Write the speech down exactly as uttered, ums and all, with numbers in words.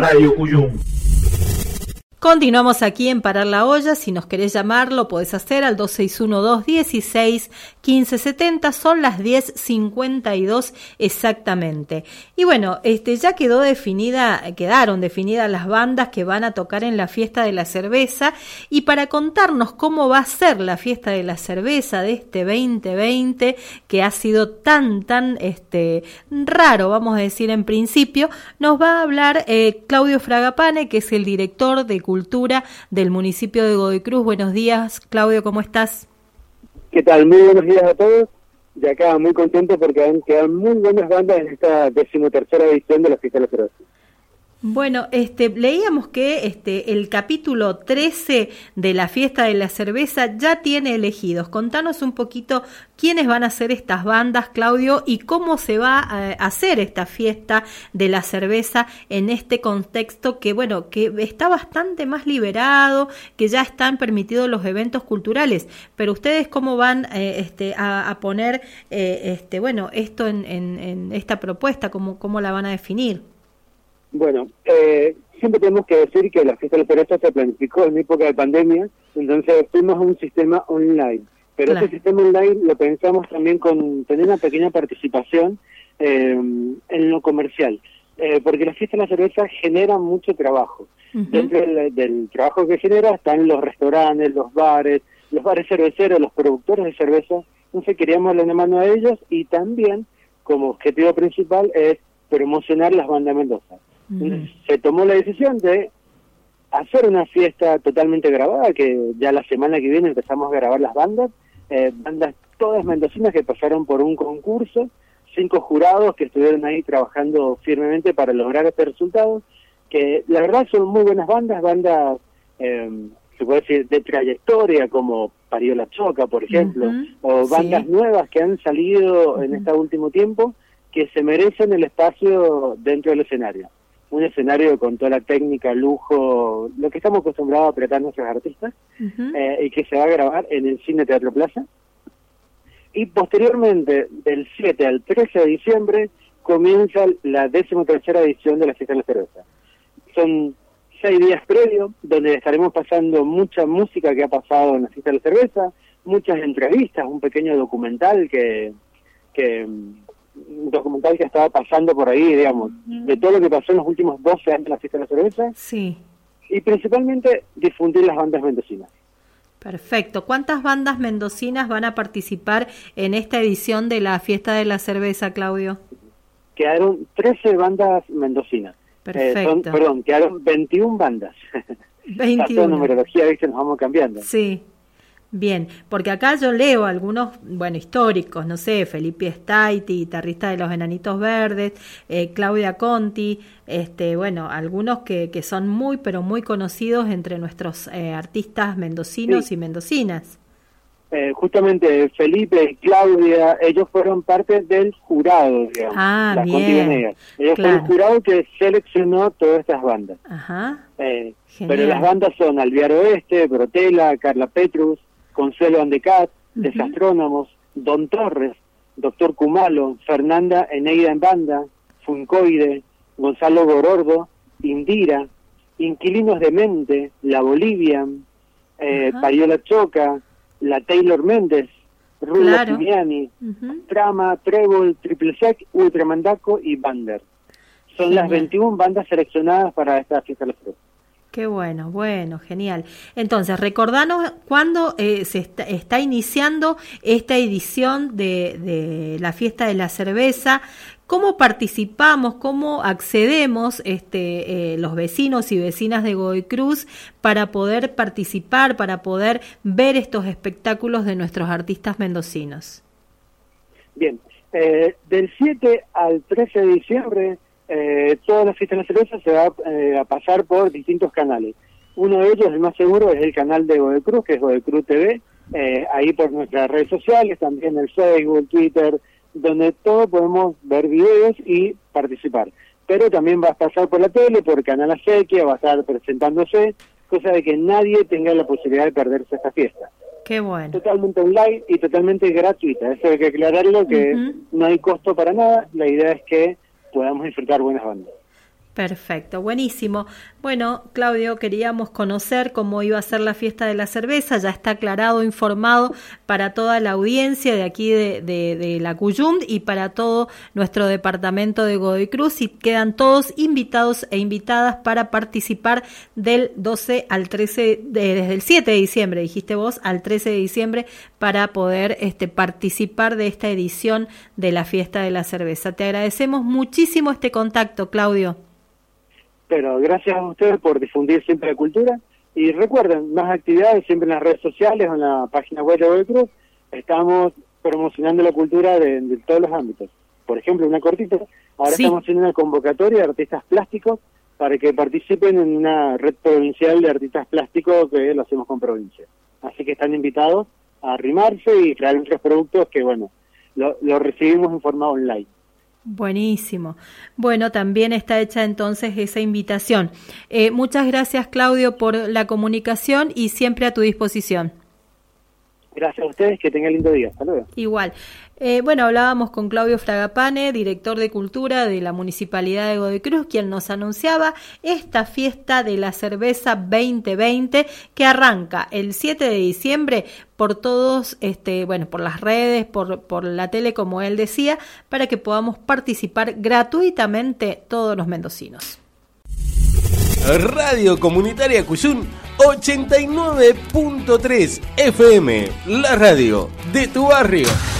Radio Cuyum. Continuamos aquí en Parar la Olla. Si nos querés llamar, lo podés hacer al dos seis uno dos, dieciséis, quince setenta. Son las diez cincuenta y dos exactamente. Y bueno, este ya quedó definida, quedaron definidas las bandas que van a tocar en la Fiesta de la Cerveza. Y para contarnos cómo va a ser la Fiesta de la Cerveza de este veinte veinte, que ha sido tan, tan este raro, vamos a decir en principio, nos va a hablar eh, Claudio Fragapane, que es el director de Cultura del municipio de Godoy Cruz. Buenos días, Claudio, ¿cómo estás? ¿Qué tal? Muy buenos días a todos. De acá muy contento porque han quedado muy buenas bandas en esta decimotercera edición de la Fiesta de la Cerveza. Bueno, este, leíamos que este, el capítulo trece de la Fiesta de la Cerveza ya tiene elegidos. Contanos un poquito quiénes van a ser estas bandas, Claudio, y cómo se va a hacer esta Fiesta de la Cerveza en este contexto que, bueno, que está bastante más liberado, que ya están permitidos los eventos culturales. Pero ustedes, ¿cómo van eh, este, a, a poner, eh, este, bueno, esto en, en, en esta propuesta? ¿Cómo, cómo la van a definir? Bueno, eh, siempre tenemos que decir que la Fiesta de la Cerveza se planificó en época de pandemia, entonces fuimos a un sistema online. Pero claro, ese sistema online lo pensamos también con tener una pequeña participación eh, en lo comercial, eh, porque la Fiesta de la Cerveza genera mucho trabajo. Uh-huh. Dentro del, del trabajo que genera están los restaurantes, los bares, los bares cerveceros, los productores de cerveza. Entonces queríamos darle una mano a ellos y también, como objetivo principal, es promocionar las bandas Mendoza. Entonces, se tomó la decisión de hacer una fiesta totalmente grabada, que ya la semana que viene empezamos a grabar las bandas, eh, bandas todas mendocinas que pasaron por un concurso, cinco jurados que estuvieron ahí trabajando firmemente para lograr este resultado, que la verdad son muy buenas bandas, bandas, eh, se puede decir, de trayectoria, como Parió la Choca, por ejemplo, uh-huh. o bandas sí. nuevas que han salido uh-huh. en este último tiempo, que se merecen el espacio dentro del escenario. Un escenario con toda la técnica, lujo, lo que estamos acostumbrados a apretar nuestros artistas, uh-huh. eh, y que se va a grabar en el Cine Teatro Plaza. Y posteriormente, del siete al trece de diciembre, comienza la decimotercera edición de la Fiesta de la Cerveza. Son seis días previos, donde estaremos pasando mucha música que ha pasado en la Fiesta de la Cerveza, muchas entrevistas, un pequeño documental que... que un documental que estaba pasando por ahí, digamos, de todo lo que pasó en los últimos doce años de la Fiesta de la Cerveza. Sí. Y principalmente difundir las bandas mendocinas. Perfecto. ¿Cuántas bandas mendocinas van a participar en esta edición de la Fiesta de la Cerveza, Claudio? Quedaron trece bandas mendocinas. Perfecto. Eh, son, perdón, quedaron veintiuna bandas. veintiuno. La numerología, ¿viste? Nos vamos cambiando. Sí. Bien, porque acá yo leo algunos, bueno, históricos, no sé, Felipe Staiti, guitarrista de Los Enanitos Verdes, eh, Claudia Conti, este, bueno, algunos que, que son muy, pero muy conocidos entre nuestros eh, artistas mendocinos sí. y mendocinas. Eh, justamente Felipe y Claudia, ellos fueron parte del jurado, digamos. Ah, la bien. Conti Venegas. Ellos Claro. fueron el jurado que seleccionó todas estas bandas. Ajá. Eh, pero las bandas son Alvear Oeste, Brotela, Carla Petrus, Consuelo Andecat, uh-huh. Desastrónomos, Don Torres, Doctor Kumalo, Fernanda Eneida en banda, Funcoide, Gonzalo Gorordo, Indira, Inquilinos de Mente, La Bolivian, eh, uh-huh. Parió la Choca, La Taylor Méndez, Rulo claro. Simiani, uh-huh. Trama, Trébol, Triple Sec, Ultramandaco y Bander. Son genial. Las veintiuna bandas seleccionadas para esta Fiesta de la Cerveza. Qué bueno, bueno, genial. Entonces, recordanos cuándo eh, se está, está iniciando esta edición de, de la Fiesta de la Cerveza, cómo participamos, cómo accedemos este, eh, los vecinos y vecinas de Godoy Cruz para poder participar, para poder ver estos espectáculos de nuestros artistas mendocinos. Bien, eh, del siete al trece de diciembre... Eh, toda la Fiesta de la Cerveza se va eh, a pasar por distintos canales. Uno de ellos, el más seguro, es el canal de Godoy Cruz, que es Godoy Cruz T V, eh, ahí por nuestras redes sociales, también el Facebook, Twitter, donde todos podemos ver videos y participar. Pero también va a pasar por la tele, por Canal Acequia, va a estar presentándose, cosa de que nadie tenga la posibilidad de perderse esta fiesta. Qué bueno. Totalmente online y totalmente gratuita, eso hay que aclararlo, que uh-huh. no hay costo para nada, la idea es que podamos disfrutar buenas bandas. Perfecto, buenísimo. Bueno, Claudio, queríamos conocer cómo iba a ser la fiesta de la cerveza, ya está aclarado, informado para toda la audiencia de aquí de, de, de la Cuyum y para todo nuestro departamento de Godoy Cruz, y quedan todos invitados e invitadas para participar del doce al trece, de, desde el siete de diciembre, dijiste vos, al trece de diciembre, para poder este, participar de esta edición de la fiesta de la cerveza. Te agradecemos muchísimo este contacto, Claudio. Pero gracias a ustedes por difundir siempre la cultura, y recuerden, más actividades siempre en las redes sociales o en la página web de Godoy Cruz. Estamos promocionando la cultura de, de todos los ámbitos. Por ejemplo, una cortita, ahora sí. Estamos haciendo una convocatoria de artistas plásticos para que participen en una red provincial de artistas plásticos que lo hacemos con provincia. Así que están invitados a arrimarse y traer nuestros productos que, bueno, lo, lo recibimos en forma online. Buenísimo. Bueno, también está hecha entonces esa invitación. Eh, muchas gracias, Claudio, por la comunicación y siempre a tu disposición. Gracias a ustedes, que tengan lindo día. Hasta luego. Igual. Eh, bueno, hablábamos con Claudio Fragapane, director de Cultura de la Municipalidad de Godoy Cruz, quien nos anunciaba esta fiesta de la cerveza veinte veinte que arranca el siete de diciembre por todos, este, bueno, por las redes, por, por la tele, como él decía, para que podamos participar gratuitamente todos los mendocinos. Radio Comunitaria Cuyum ochenta y nueve punto tres F M, la radio de tu barrio.